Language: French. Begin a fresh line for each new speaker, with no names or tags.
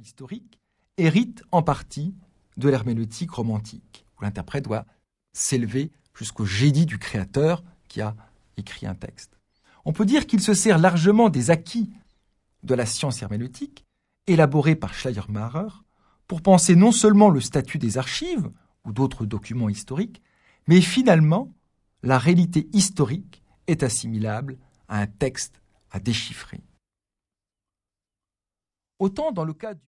historique hérite en partie de l'herméneutique romantique, où l'interprète doit s'élever jusqu'au génie du créateur qui a écrit un texte. On peut dire qu'il se sert largement des acquis de la science herméneutique, élaborée par Schleiermacher, pour penser non seulement le statut des archives ou d'autres documents historiques, mais finalement, la réalité historique est assimilable à un texte à déchiffrer. Autant dans le cas